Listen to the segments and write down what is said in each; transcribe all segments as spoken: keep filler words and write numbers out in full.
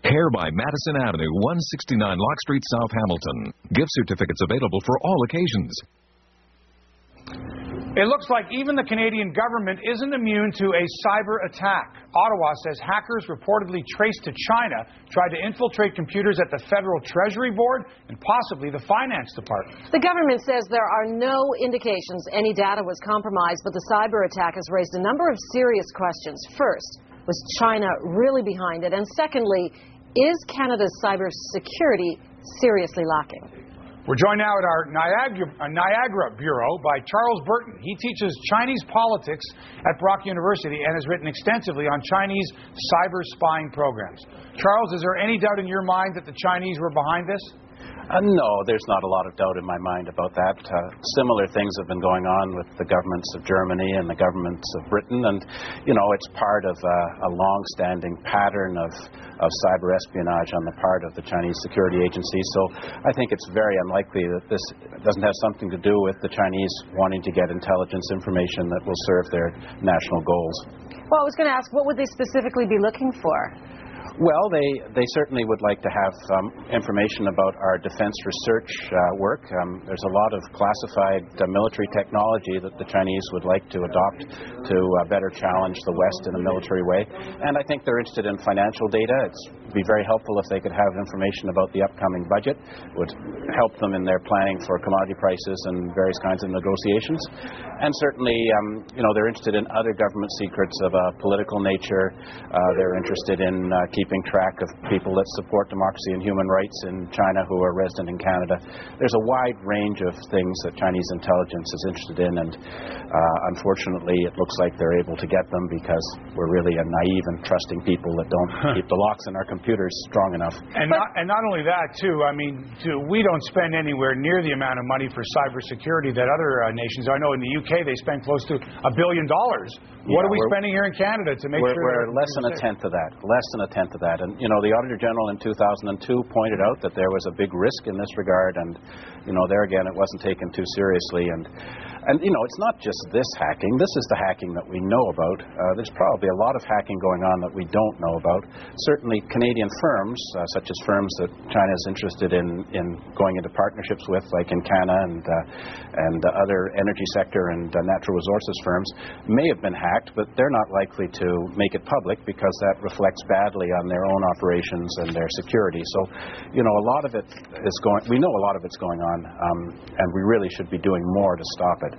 Hair by Madison Avenue, one sixty-nine Lock Street, South Hamilton. Gift certificates available for all occasions. It looks like even the Canadian government isn't immune to a cyber attack. Ottawa says hackers reportedly traced to China tried to infiltrate computers at the Federal Treasury Board and possibly the Finance Department. The government says there are no indications any data was compromised, but the cyber attack has raised a number of serious questions. First, was China really behind it? And secondly, is Canada's cybersecurity seriously lacking? We're joined now at our Niagara, uh, Niagara Bureau by Charles Burton. He teaches Chinese politics at Brock University and has written extensively on Chinese cyber spying programs. Charles, is there any doubt in your mind that the Chinese were behind this? Uh, no, there's not a lot of doubt in my mind about that. Uh, similar things have been going on with the governments of Germany and the governments of Britain, and, you know, it's part of uh, a long-standing pattern of, of cyber espionage on the part of the Chinese security agencies. So I think it's very unlikely that this doesn't have something to do with the Chinese wanting to get intelligence information that will serve their national goals. Well, I was going to ask, what would they specifically be looking for? Well, they, they certainly would like to have um, information about our defense research uh, work. Um, there's a lot of classified uh, military technology that the Chinese would like to adopt to uh, better challenge the West in a military way. And I think they're interested in financial data. It's be very helpful if they could have information about the upcoming budget. It would help them in their planning for commodity prices and various kinds of negotiations. And certainly, um, you know, they're interested in other government secrets of a political nature. Uh, they're interested in uh, keeping track of people that support democracy and human rights in China who are resident in Canada. There's a wide range of things that Chinese intelligence is interested in, and uh, unfortunately it looks like they're able to get them because we're really a naive and trusting people that don't keep the locks in our computers strong enough. And not, and not only that, too, I mean, too, we don't spend anywhere near the amount of money for cybersecurity that other uh, nations. I know in the U K they spend close to a billion dollars. Yeah, what are we spending here in Canada to make we're, sure we're less than a tenth of that, less than a tenth of that. And, you know, the Auditor General in two thousand two pointed out that there was a big risk in this regard, and, you know, there again it wasn't taken too seriously. And, and you know, it's not just this hacking. This is the hacking that we know about. Uh, there's probably a lot of hacking going on that we don't know about. Certainly Canadian firms, uh, such as firms that China is interested in, in going into partnerships with, like Encana and, uh, and uh, other energy sector and uh, natural resources firms, may have been hacked, but they're not likely to make it public because that reflects badly on their own operations and their security. So, you know, a lot of it is going, we know a lot of it's going on, um, and we really should be doing more to stop it.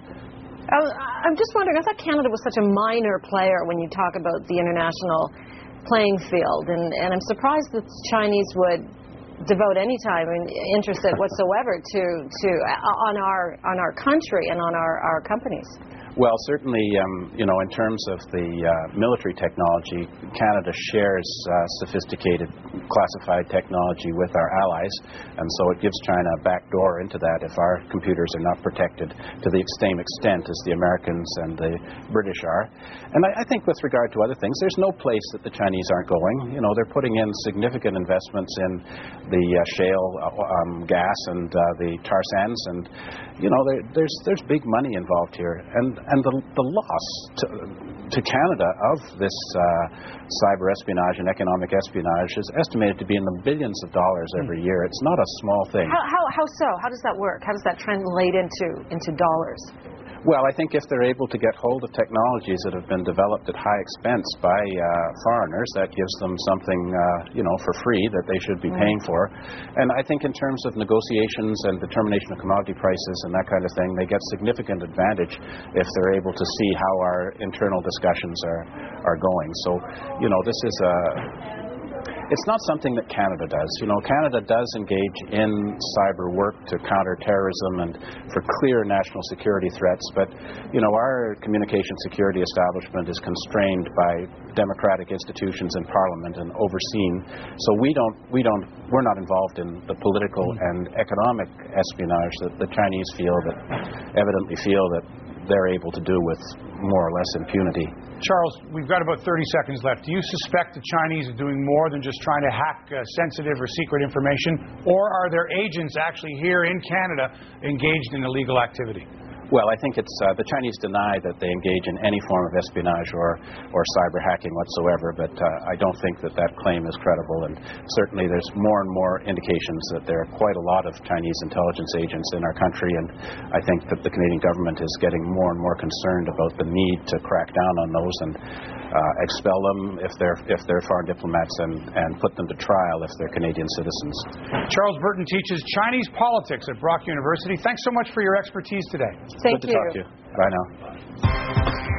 I'm just wondering, I thought Canada was such a minor player when you talk about the international playing field, and, and I'm surprised that the Chinese would devote any time and interest whatsoever to, to on our on our country and on our, our companies. Well, certainly, um, you know, in terms of the uh, military technology, Canada shares uh, sophisticated classified technology with our allies, and so it gives China a backdoor into that if our computers are not protected to the same extent as the Americans and the British are. And I, I think with regard to other things, there's no place that the Chinese aren't going. You know, they're putting in significant investments in the uh, shale uh, um, gas and uh, the tar sands, and, you know, there, there's, there's big money involved here. And And the, the loss to, to Canada of this uh, cyber espionage and economic espionage is estimated to be in the billions of dollars every year. It's not a small thing. How, how, how so? How does that work? How does that translate into, into dollars? Well, I think if they're able to get hold of technologies that have been developed at high expense by uh, foreigners, that gives them something, uh, you know, for free that they should be right. paying for. And I think in terms of negotiations and determination of commodity prices and that kind of thing, they get significant advantage if they're able to see how our internal discussions are, are going. So, you know, this is a... It's not something that Canada does. You know, Canada does engage in cyber work to counter terrorism and for clear national security threats, but, you know, our communication security establishment is constrained by democratic institutions in Parliament and overseen. So we don't, we don't, we're not involved in the political and economic espionage that the Chinese feel that, evidently feel that they're able to do with more or less impunity. Charles, we've got about thirty seconds left. Do you suspect the Chinese are doing more than just trying to hack uh, sensitive or secret information, or are there agents actually here in Canada engaged in illegal activity? Well, I think it's uh, the Chinese deny that they engage in any form of espionage or, or cyber hacking whatsoever, but uh, I don't think that that claim is credible, and certainly there's more and more indications that there are quite a lot of Chinese intelligence agents in our country, and I think that the Canadian government is getting more and more concerned about the need to crack down on those and uh, expel them if they're if they're foreign diplomats and, and put them to trial if they're Canadian citizens. Charles Burton teaches Chinese politics at Brock University. Thanks so much for your expertise today. Thank Good to you. talk to you. Bye now.